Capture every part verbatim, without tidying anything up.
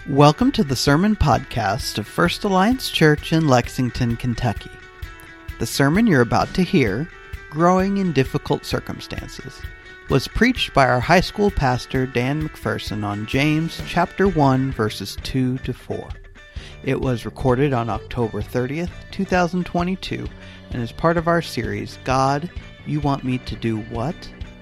Welcome to the Sermon Podcast of First Alliance Church in Lexington, Kentucky. The sermon you're about to hear, Growing in Difficult Circumstances, was preached by our high school pastor Dan McPherson on James chapter one verses two to four. It was recorded on October thirtieth, twenty twenty-two, and is part of our series, God, You Want Me to Do What?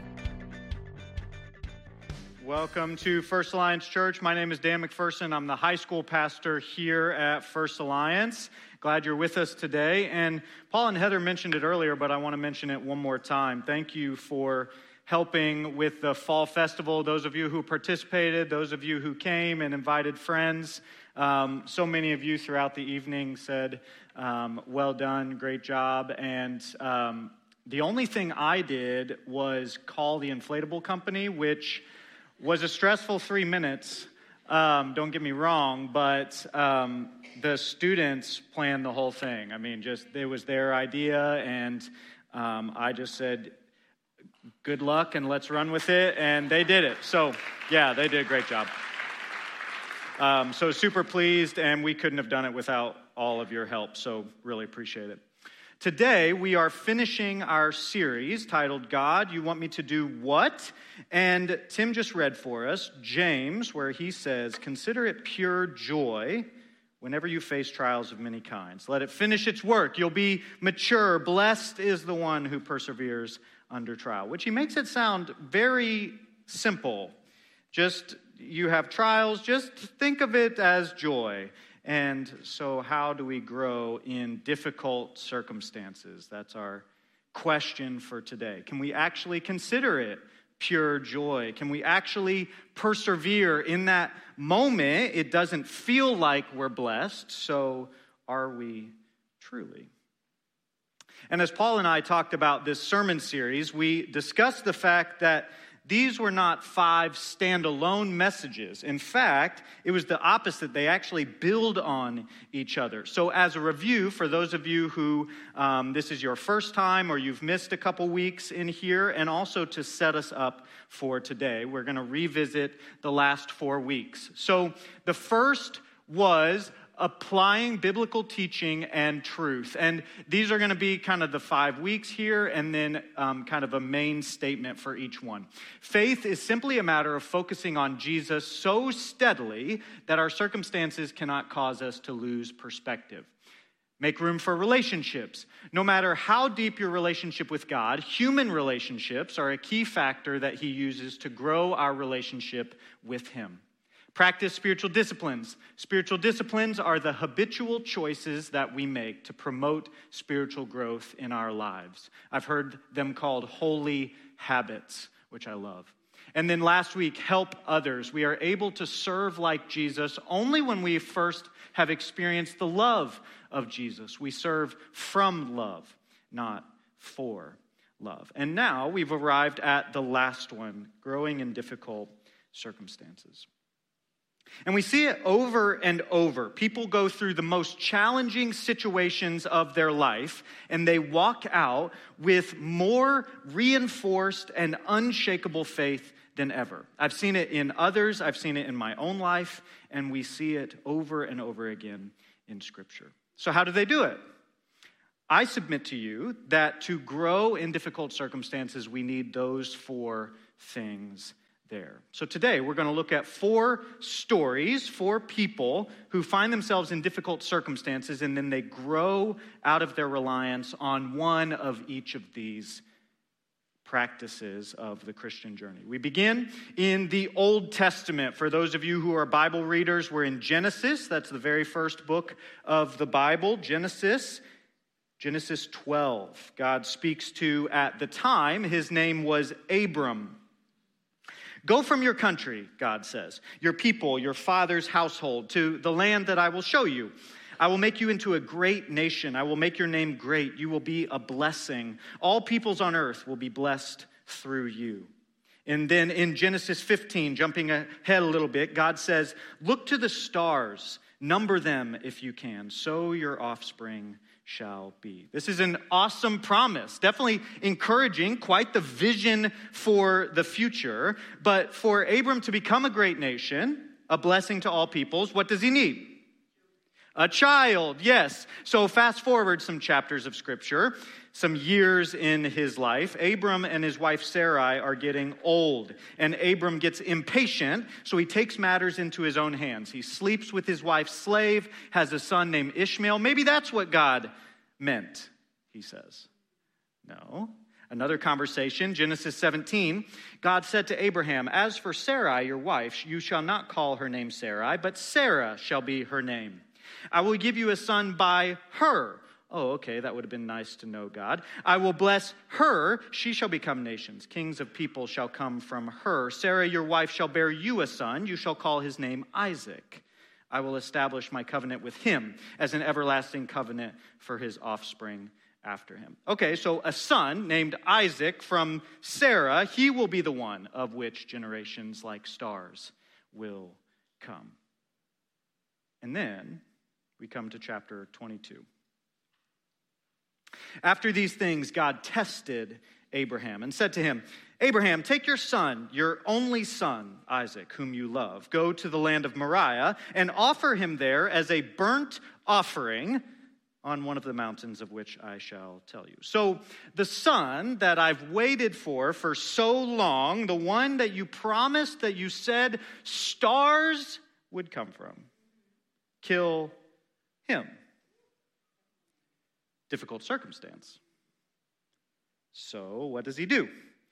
Welcome to First Alliance Church. My name is Dan McPherson. I'm the high school pastor here at First Alliance. Glad you're with us today. And Paul and Heather mentioned it earlier, but I want to mention it one more time. Thank you for helping with the Fall Festival. Those of you who participated, those of you who came and invited friends. Um, so many of you throughout the evening said, um, well done, great job. And um, the only thing I did was call the inflatable company, which was a stressful three minutes, um, don't get me wrong, but um, the students planned the whole thing. I mean, just it was their idea, and um, I just said, good luck, and let's run with it, and they did it. So, yeah, they did a great job. Um, so super pleased, and we couldn't have done it without all of your help, so really appreciate it. Today, we are finishing our series titled, God, You Want Me to Do What? And Tim just read for us James, where he says, consider it pure joy whenever you face trials of many kinds. Let it finish its work. You'll be mature. Blessed is the one who perseveres under trial, which he makes it sound very simple. Just, you have trials, just think of it as joy. And so how do we grow in difficult circumstances? That's our question for today. Can we actually consider it pure joy? Can we actually persevere in that moment? It doesn't feel like we're blessed, so are we truly? And as Paul and I talked about this sermon series, we discussed the fact that these were not five standalone messages. In fact, it was the opposite. They actually build on each other. So as a review, for those of you who um, this is your first time or you've missed a couple weeks in here, and also to set us up for today, we're going to revisit the last four weeks. So the first was applying biblical teaching and truth. And these are going to be kind of the five weeks here, and then um, kind of a main statement for each one. Faith is simply a matter of focusing on Jesus so steadily that our circumstances cannot cause us to lose perspective. Make room for relationships. No matter how deep your relationship with God, human relationships are a key factor that he uses to grow our relationship with him. Practice spiritual disciplines. Spiritual disciplines are the habitual choices that we make to promote spiritual growth in our lives. I've heard them called holy habits, which I love. And then last week, help others. We are able to serve like Jesus only when we first have experienced the love of Jesus. We serve from love, not for love. And now we've arrived at the last one, growing in difficult circumstances. And we see it over and over. People go through the most challenging situations of their life, and they walk out with more reinforced and unshakable faith than ever. I've seen it in others, I've seen it in my own life, and we see it over and over again in Scripture. So how do they do it? I submit to you that to grow in difficult circumstances, we need those four things there. So today we're going to look at four stories, four people who find themselves in difficult circumstances, and then they grow out of their reliance on one of each of these practices of the Christian journey. We begin in the Old Testament. For those of you who are Bible readers, we're in Genesis. That's the very first book of the Bible, Genesis. Genesis twelve. God speaks to, at the time, his name was Abram. Go from your country, God says, your people, your father's household, to the land that I will show you. I will make you into a great nation. I will make your name great. You will be a blessing. All peoples on earth will be blessed through you. And then in Genesis fifteen, jumping ahead a little bit, God says, look to the stars, number them if you can, so your offspring shall be. This is an awesome promise, definitely encouraging, quite the vision for the future. But for Abram to become a great nation, a blessing to all peoples. What does he need? A child, yes. So fast forward some chapters of Scripture, some years in his life. Abram and his wife Sarai are getting old, and Abram gets impatient, so he takes matters into his own hands. He sleeps with his wife's slave, has a son named Ishmael. Maybe that's what God meant, he says. No. Another conversation, Genesis seventeen, God said to Abraham, "As for Sarai, your wife, you shall not call her name Sarai, but Sarah shall be her name. I will give you a son by her." Oh, okay, that would have been nice to know, God. "I will bless her. She shall become nations. Kings of people shall come from her. Sarah, your wife, shall bear you a son. You shall call his name Isaac. I will establish my covenant with him as an everlasting covenant for his offspring after him." Okay, so a son named Isaac from Sarah, he will be the one of which generations like stars will come. And then we come to chapter twenty-two. After these things, God tested Abraham and said to him, "Abraham, take your son, your only son, Isaac, whom you love. Go to the land of Moriah and offer him there as a burnt offering on one of the mountains of which I shall tell you." So the son that I've waited for for so long, the one that you promised, that you said stars would come from, kill him. Difficult circumstance. So what does he do?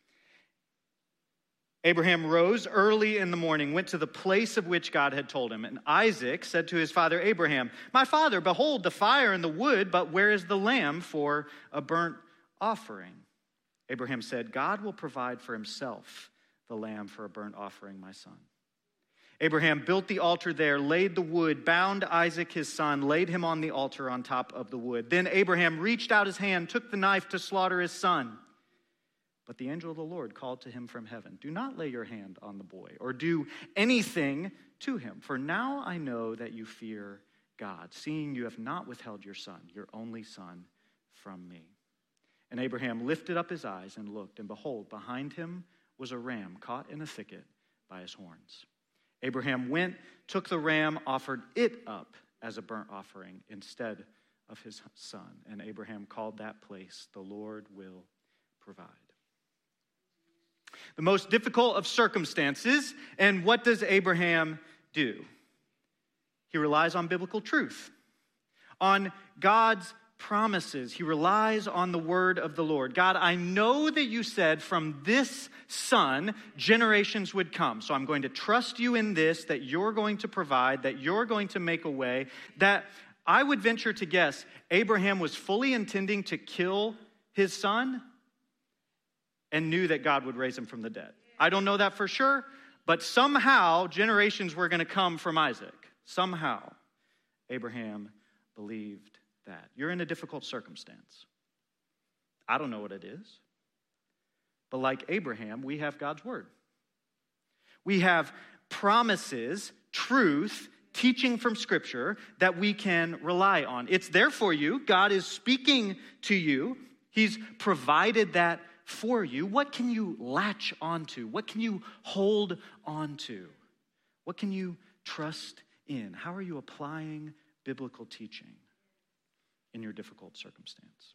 Abraham rose early in the morning, went to the place of which God had told him. And Isaac said to his father Abraham, "My father, behold the fire and the wood, but where is the lamb for a burnt offering?" Abraham said, "God will provide for himself the lamb for a burnt offering, my son." Abraham built the altar there, laid the wood, bound Isaac his son, laid him on the altar on top of the wood. Then Abraham reached out his hand, took the knife to slaughter his son. But the angel of the Lord called to him from heaven, "Do not lay your hand on the boy or do anything to him, for now I know that you fear God, seeing you have not withheld your son, your only son, from me." And Abraham lifted up his eyes and looked, and behold, behind him was a ram caught in a thicket by his horns. Abraham went, took the ram, offered it up as a burnt offering instead of his son. And Abraham called that place, "The Lord will provide." The most difficult of circumstances, and what does Abraham do? He relies on biblical truth, on God's promises. He relies on the word of the Lord. "God, I know that you said from this son generations would come. So I'm going to trust you in this, that you're going to provide, that you're going to make a way." That I would venture to guess Abraham was fully intending to kill his son and knew that God would raise him from the dead. I don't know that for sure, but somehow generations were going to come from Isaac. Somehow Abraham believed that. You're in a difficult circumstance. I don't know what it is. But like Abraham, we have God's word. We have promises, truth, teaching from Scripture that we can rely on. It's there for you. God is speaking to you. He's provided that for you. What can you latch onto? What can you hold onto? What can you trust in? How are you applying biblical teaching in your difficult circumstance?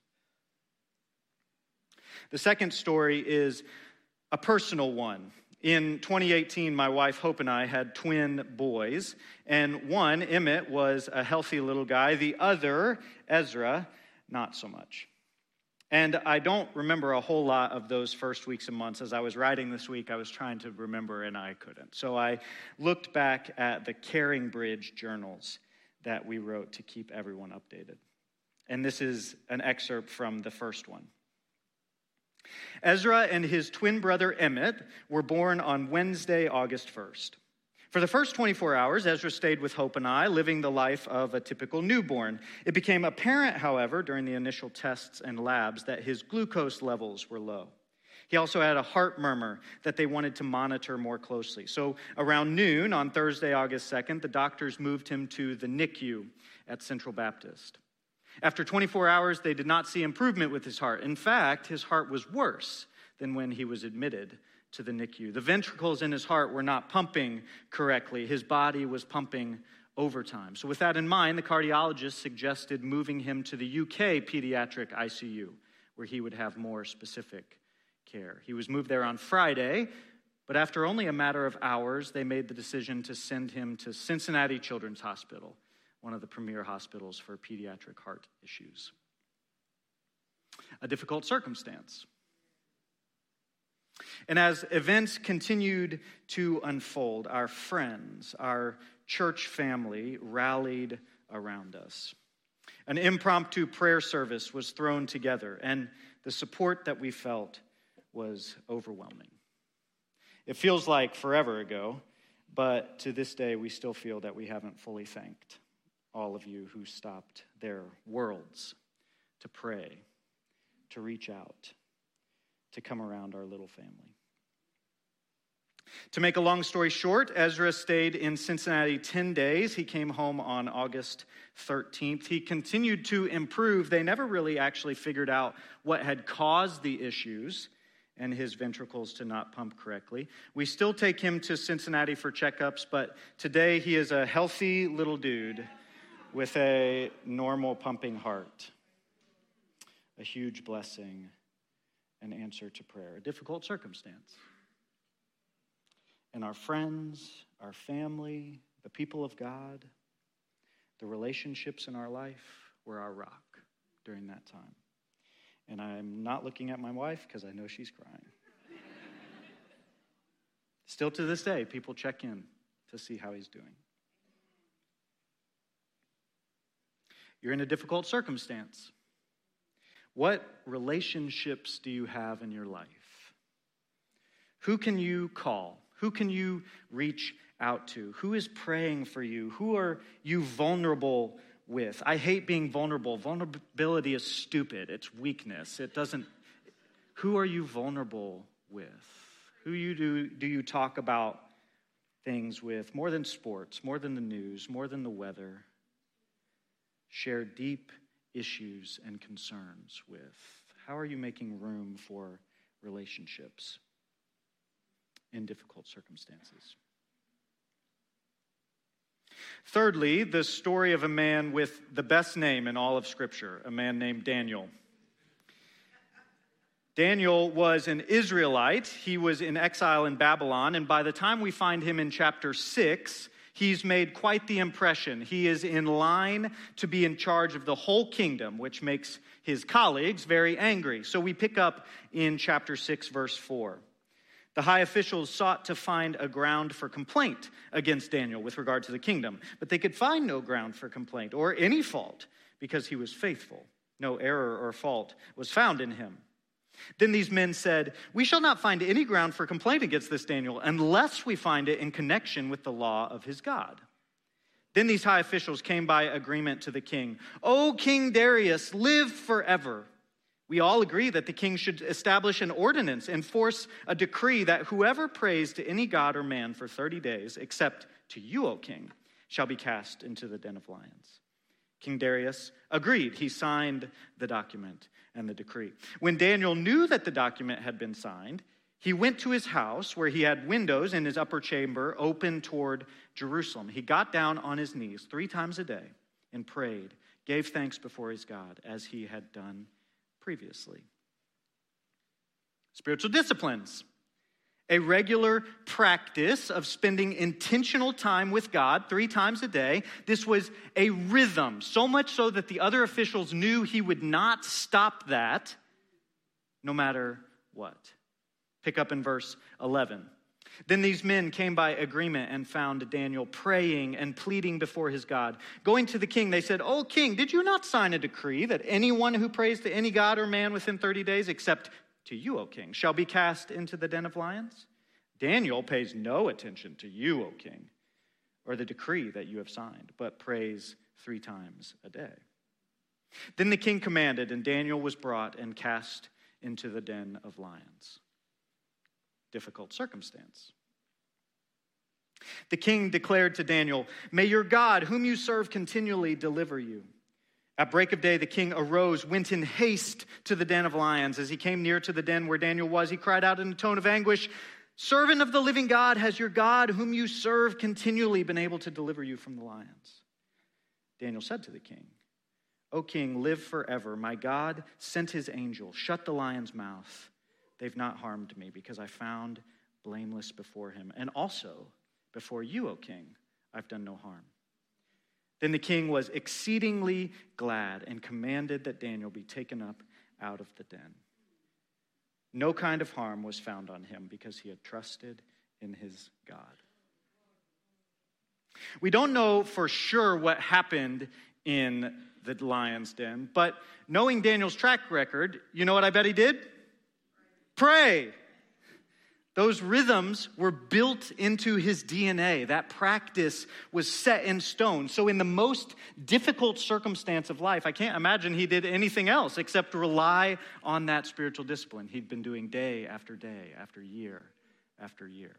The second story is a personal one. In twenty eighteen, my wife Hope and I had twin boys, and one, Emmett, was a healthy little guy. The other, Ezra, not so much. And I don't remember a whole lot of those first weeks and months. As I was writing this week, I was trying to remember, and I couldn't. So I looked back at the Caring Bridge journals that we wrote to keep everyone updated. And this is an excerpt from the first one. Ezra and his twin brother Emmett were born on Wednesday, August first. For the first twenty-four hours, Ezra stayed with Hope and I, living the life of a typical newborn. It became apparent, however, during the initial tests and labs that his glucose levels were low. He also had a heart murmur that they wanted to monitor more closely. So around noon on Thursday, August second, the doctors moved him to the N I C U at Central Baptist. After twenty-four hours, they did not see improvement with his heart. In fact, his heart was worse than when he was admitted to the N I C U. The ventricles in his heart were not pumping correctly. His body was pumping overtime. So with that in mind, the cardiologist suggested moving him to the U K pediatric I C U, where he would have more specific care. He was moved there on Friday, but after only a matter of hours, they made the decision to send him to Cincinnati Children's Hospital, one of the premier hospitals for pediatric heart issues. A difficult circumstance. And as events continued to unfold, our friends, our church family rallied around us. An impromptu prayer service was thrown together, and the support that we felt was overwhelming. It feels like forever ago, but to this day, we still feel that we haven't fully thanked all of you who stopped their worlds to pray, to reach out, to come around our little family. To make a long story short, Ezra stayed in Cincinnati ten days. He came home on August thirteenth. He continued to improve. They never really actually figured out what had caused the issues and his ventricles to not pump correctly. We still take him to Cincinnati for checkups, but today he is a healthy little dude with a normal pumping heart. A huge blessing, an answer to prayer, a difficult circumstance. And our friends, our family, the people of God, the relationships in our life were our rock during that time. And I'm not looking at my wife because I know she's crying. Still to this day, people check in to see how he's doing. You're in a difficult circumstance. What relationships do you have in your life? Who can you call? Who can you reach out to? Who is praying for you? Who are you vulnerable with? I hate being vulnerable. Vulnerability is stupid. It's weakness. It doesn't. Who are you vulnerable with? Who you do, do you talk about things with more than sports, more than the news, more than the weather? Share deep issues and concerns with? How are you making room for relationships in difficult circumstances? Thirdly, the story of a man with the best name in all of Scripture, a man named Daniel. Daniel was an Israelite. He was in exile in Babylon, and by the time we find him in chapter six, he's made quite the impression. He is in line to be in charge of the whole kingdom, which makes his colleagues very angry. So we pick up in chapter six, verse four. The high officials sought to find a ground for complaint against Daniel with regard to the kingdom, but they could find no ground for complaint or any fault because he was faithful. No error or fault was found in him. Then these men said, "We shall not find any ground for complaint against this Daniel unless we find it in connection with the law of his God." Then these high officials came by agreement to the king. "O King Darius, live forever. We all agree that the king should establish an ordinance, enforce a decree that whoever prays to any god or man for thirty days, except to you, O king, shall be cast into the den of lions." King Darius agreed. He signed the document and the decree. When Daniel knew that the document had been signed, he went to his house where he had windows in his upper chamber open toward Jerusalem. He got down on his knees three times a day and prayed, gave thanks before his God as he had done previously. Spiritual disciplines. A regular practice of spending intentional time with God three times a day. This was a rhythm, so much so that the other officials knew he would not stop that no matter what. Pick up in verse eleven. Then these men came by agreement and found Daniel praying and pleading before his God. Going to the king, they said, "O king, did you not sign a decree that anyone who prays to any god or man within thirty days, except to you, O king, shall be cast into the den of lions? Daniel pays no attention to you, O king, or the decree that you have signed, but prays three times a day." Then the king commanded, and Daniel was brought and cast into the den of lions. Difficult circumstance. The king declared to Daniel, "May your God, whom you serve continually, deliver you." At break of day, the king arose, went in haste to the den of lions. As he came near to the den where Daniel was, he cried out in a tone of anguish, Servant of the living God, has your God, whom you serve, continually been able to deliver you from the lions? Daniel said to the king, O king, live forever. My God sent his angel, shut the lion's mouth. They've not harmed me because I found blameless before him. And also before you, O king, I've done no harm. Then the king was exceedingly glad and commanded that Daniel be taken up out of the den. No kind of harm was found on him because he had trusted in his God. We don't know for sure what happened in the lion's den, but knowing Daniel's track record, you know what I bet he did? Pray. Those rhythms were built into his D N A. That practice was set in stone. So in the most difficult circumstance of life, I can't imagine he did anything else except rely on that spiritual discipline he'd been doing day after day, after year after year.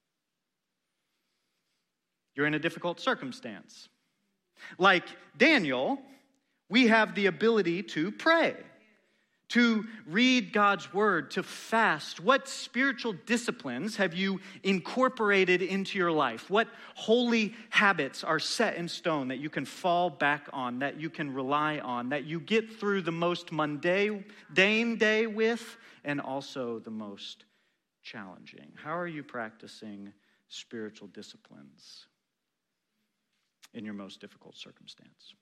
You're in a difficult circumstance. Like Daniel, we have the ability to pray, to read God's word, to fast. What spiritual disciplines have you incorporated into your life? What holy habits are set in stone that you can fall back on, that you can rely on, that you get through the most mundane day with, and also the most challenging? How are you practicing spiritual disciplines in your most difficult circumstance?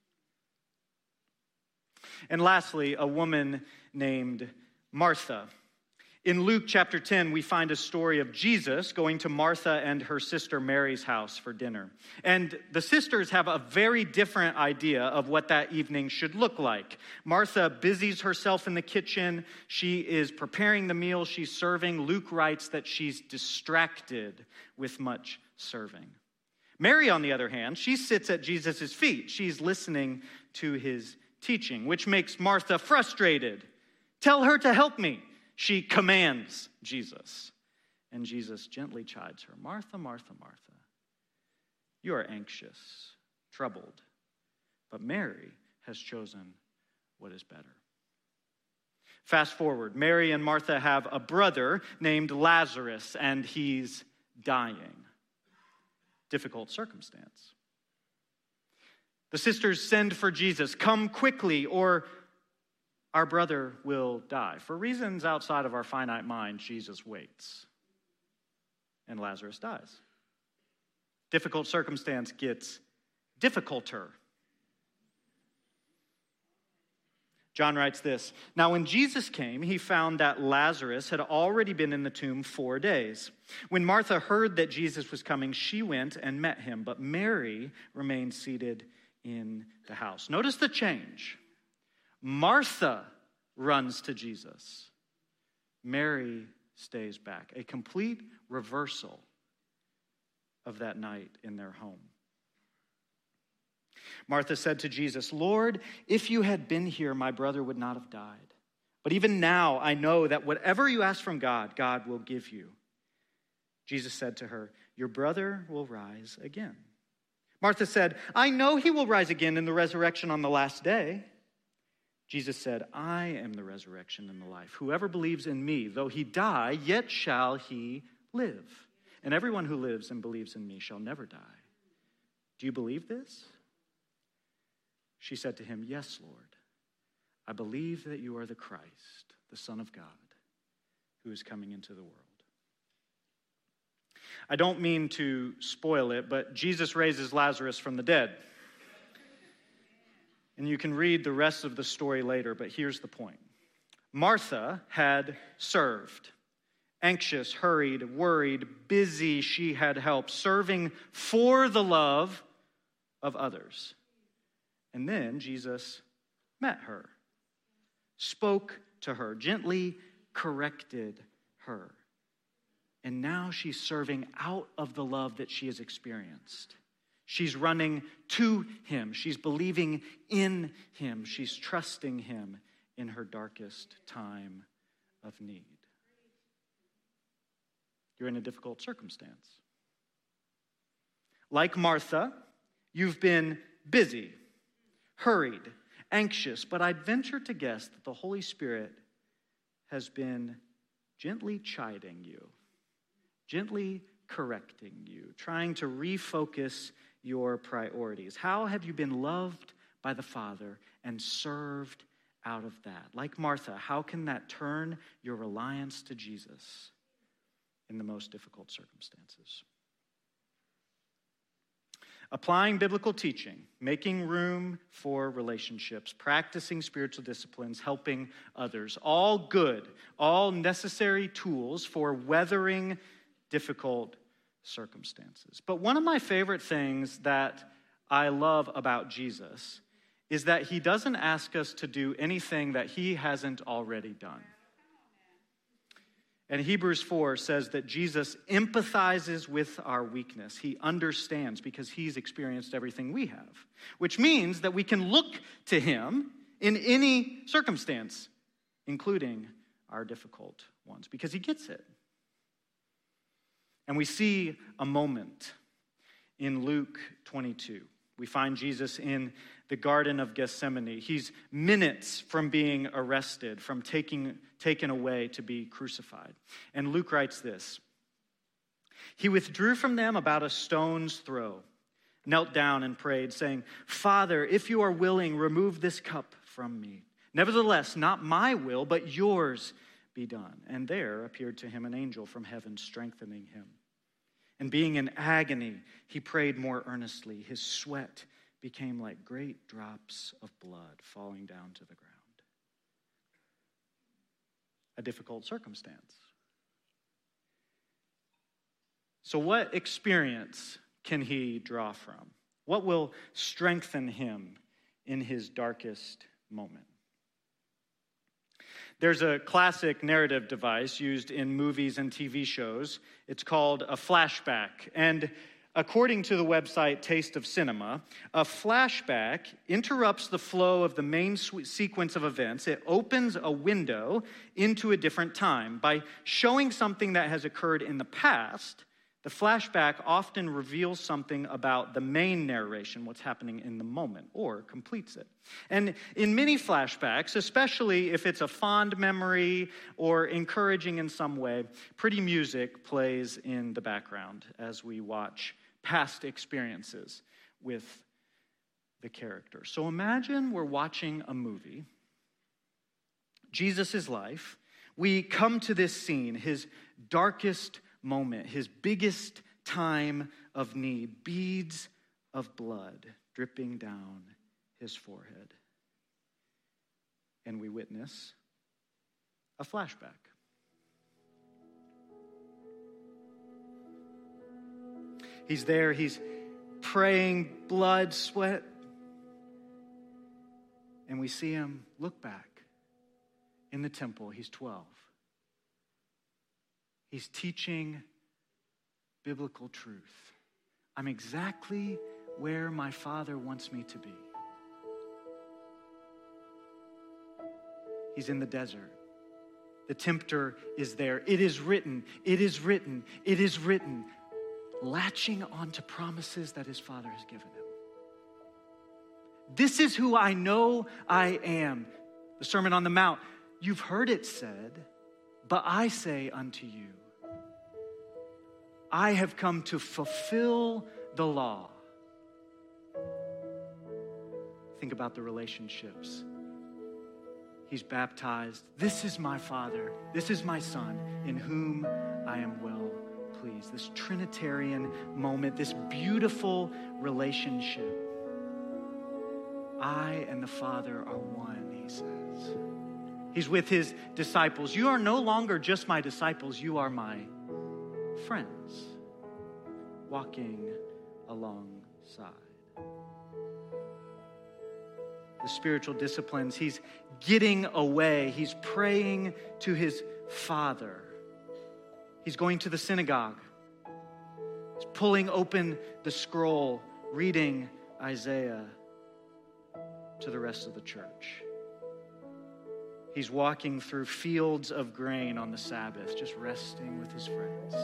And lastly, a woman named Martha. In Luke chapter ten, we find a story of Jesus going to Martha and her sister Mary's house for dinner. And the sisters have a very different idea of what that evening should look like. Martha busies herself in the kitchen. She is preparing the meal she's serving. Luke writes that she's distracted with much serving. Mary, on the other hand, she sits at Jesus' feet. She's listening to his teaching, which makes Martha frustrated. Tell her to help me, she commands Jesus. And Jesus gently chides her. Martha, Martha, Martha, you are anxious, troubled, but Mary has chosen what is better. Fast forward, Mary and Martha have a brother named Lazarus, and he's dying. Difficult circumstance. The sisters send for Jesus. Come quickly, or our brother will die. For reasons outside of our finite mind, Jesus waits. And Lazarus dies. Difficult circumstance gets difficulter. John writes this, Now when Jesus came, he found that Lazarus had already been in the tomb four days. When Martha heard that Jesus was coming, she went and met him, but Mary remained seated in the house. Notice the change. Martha runs to Jesus. Mary stays back. A complete reversal of that night in their home. Martha said to Jesus, Lord, if you had been here, my brother would not have died. But even now I know that whatever you ask from God, God will give you. Jesus said to her, your brother will rise again. Martha said, I know he will rise again in the resurrection on the last day. Jesus said, I am the resurrection and the life. Whoever believes in me, though he die, yet shall he live. And everyone who lives and believes in me shall never die. Do you believe this? She said to him, yes, Lord. I believe that you are the Christ, the Son of God, who is coming into the world. I don't mean to spoil it, but Jesus raises Lazarus from the dead. And you can read the rest of the story later, but here's the point. Martha had served. Anxious, hurried, worried, busy, she had helped, serving for the love of others. And then Jesus met her, spoke to her, gently corrected her. And now she's serving out of the love that she has experienced. She's running to him. She's believing in him. She's trusting him in her darkest time of need. You're in a difficult circumstance. Like Martha, you've been busy, hurried, anxious, but I'd venture to guess that the Holy Spirit has been gently chiding you, gently correcting you, trying to refocus your priorities. How have you been loved by the Father and served out of that? Like Martha, how can that turn your reliance to Jesus in the most difficult circumstances? Applying biblical teaching, making room for relationships, practicing spiritual disciplines, helping others. All good, all necessary tools for weathering difficult circumstances. But one of my favorite things that I love about Jesus is that he doesn't ask us to do anything that he hasn't already done. And Hebrews four says that Jesus empathizes with our weakness. He understands because he's experienced everything we have, which means that we can look to him in any circumstance, including our difficult ones, because he gets it. And we see a moment in Luke twenty-two. We find Jesus in the Garden of Gethsemane. He's minutes from being arrested, from taking, taken away to be crucified. And Luke writes this: "He withdrew from them about a stone's throw, knelt down and prayed, saying, 'Father, if you are willing, remove this cup from me. Nevertheless, not my will, but yours be done.' And there appeared to him an angel from heaven, strengthening him. And being in agony, he prayed more earnestly. His sweat became like great drops of blood falling down to the ground." A difficult circumstance. So what experience can he draw from? What will strengthen him in his darkest moment? There's a classic narrative device used in movies and T V shows. It's called a flashback. And according to the website Taste of Cinema, a flashback interrupts the flow of the main sequence of events. It opens a window into a different time. By showing something that has occurred in the past, the flashback often reveals something about the main narration, what's happening in the moment, or completes it. And in many flashbacks, especially if it's a fond memory or encouraging in some way, pretty music plays in the background as we watch past experiences with the character. So imagine we're watching a movie, Jesus' life. We come to this scene, his darkest moment, his biggest time of need, beads of blood dripping down his forehead. And we witness a flashback. He's there, he's praying, blood, sweat. And we see him look back in the temple. He's twelve. He's teaching biblical truth. I'm exactly where my Father wants me to be. He's in the desert. The tempter is there. It is written, it is written, it is written, latching onto promises that his Father has given him. This is who I know I am. The Sermon on the Mount. You've heard it said, but I say unto you, I have come to fulfill the law. Think about the relationships. He's baptized. This is my Father. This is my Son, in whom I am well pleased. This Trinitarian moment, this beautiful relationship. I and the Father are one, he says. He's with his disciples. You are no longer just my disciples. You are my friends walking alongside. The spiritual disciplines, he's getting away. He's praying to his Father. He's going to the synagogue. He's pulling open the scroll, reading Isaiah to the rest of the church. He's walking through fields of grain on the Sabbath, just resting with his friends.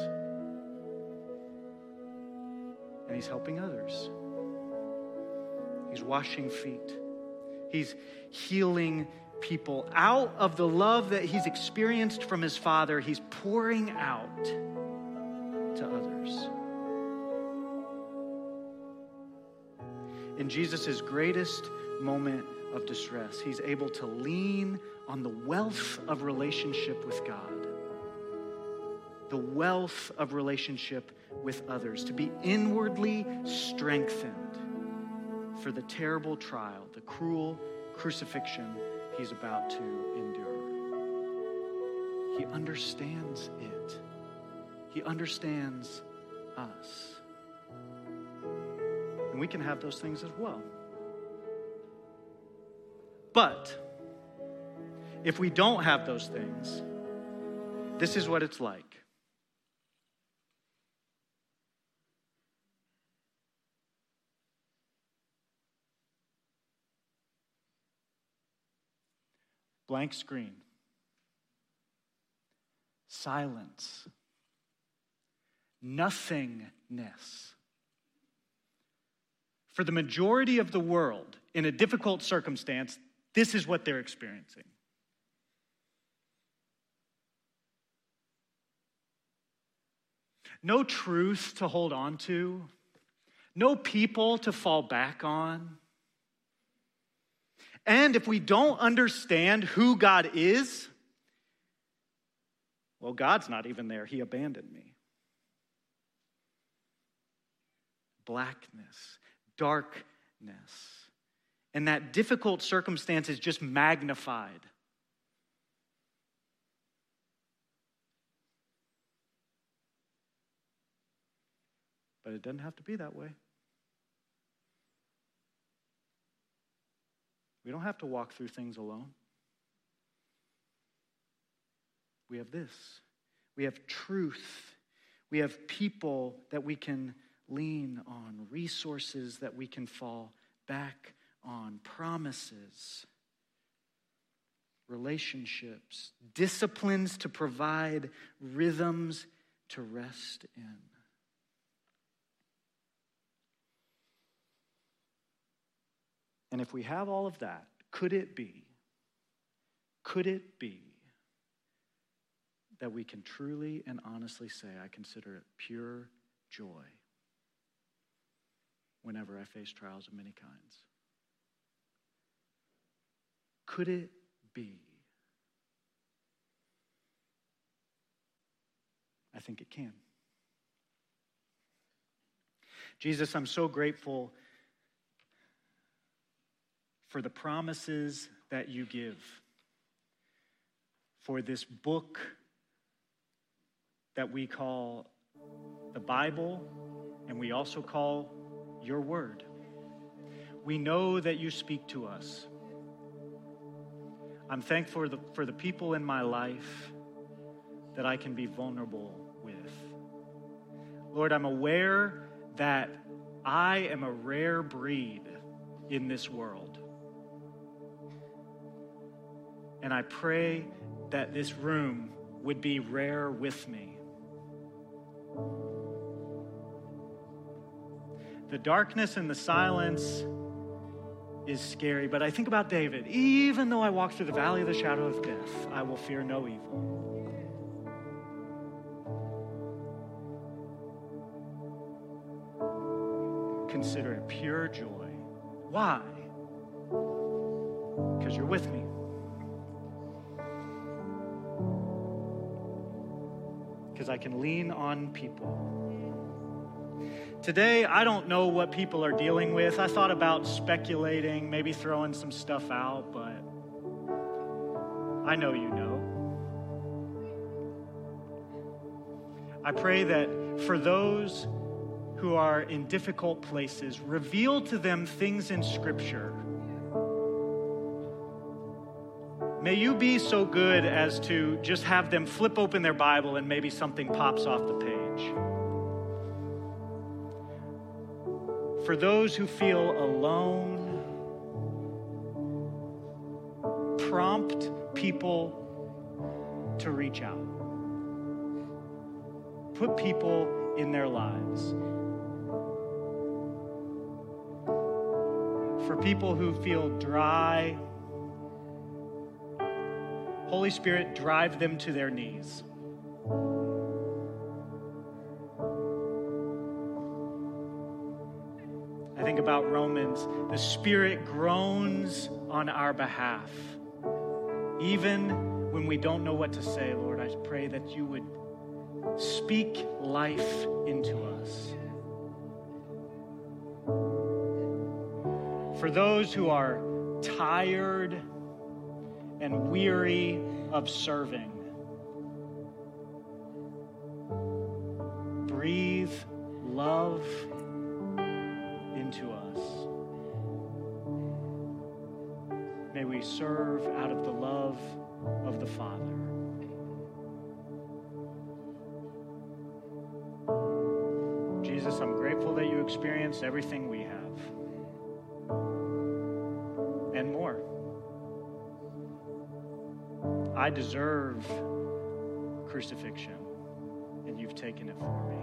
And he's helping others. He's washing feet. He's healing people. Out of the love that he's experienced from his Father, he's pouring out to others. In Jesus' greatest moment of distress, he's able to lean on the wealth of relationship with God, the wealth of relationship with others, to be inwardly strengthened for the terrible trial, the cruel crucifixion he's about to endure. He understands it. He understands us. And we can have those things as well. But if we don't have those things, this is what it's like. Blank screen. Silence. Nothingness. For the majority of the world, in a difficult circumstance, this is what they're experiencing. No truth to hold on to. No people to fall back on. And if we don't understand who God is, well, God's not even there. He abandoned me. Blackness, darkness. And that difficult circumstance is just magnified. But it doesn't have to be that way. We don't have to walk through things alone. We have this. We have truth. We have people that we can lean on, resources that we can fall back on, promises, relationships, disciplines to provide, rhythms to rest in. And if we have all of that, could it be, could it be that we can truly and honestly say, I consider it pure joy whenever I face trials of many kinds? Could it be? I think it can. Jesus, I'm so grateful for the promises that you give, for this book that we call the Bible, and we also call your word. We know that you speak to us. I'm thankful for the, for the people in my life that I can be vulnerable with. Lord, I'm aware that I am a rare breed in this world. And I pray that this room would be rare with me. The darkness and the silence is scary, but I think about David. Even though I walk through the valley of the shadow of death, I will fear no evil. Consider it pure joy. Why? Because you're with me. Because I can lean on people. Today, I don't know what people are dealing with. I thought about speculating, maybe throwing some stuff out, but I know you know. I pray that for those who are in difficult places, reveal to them things in Scripture. May you be so good as to just have them flip open their Bible and maybe something pops off the page. For those who feel alone, prompt people to reach out. Put people in their lives. For people who feel dry, Holy Spirit, drive them to their knees. about Romans, the Spirit groans on our behalf. Even when we don't know what to say, Lord, I pray that you would speak life into us. For those who are tired and weary of serving, breathe love into us. May we serve out of the love of the Father. Jesus, I'm grateful that you experienced everything we have. And more. I deserve crucifixion, and you've taken it for me.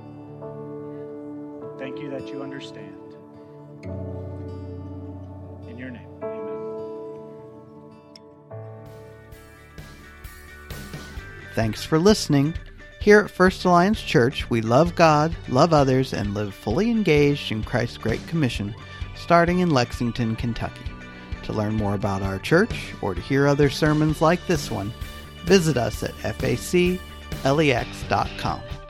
Thank you that you understand. In your name, amen. Thanks for listening. Here at First Alliance Church, we love God, love others, and live fully engaged in Christ's Great Commission, starting in Lexington, Kentucky. To learn more about our church, or to hear other sermons like this one, visit us at F A C Lex dot com.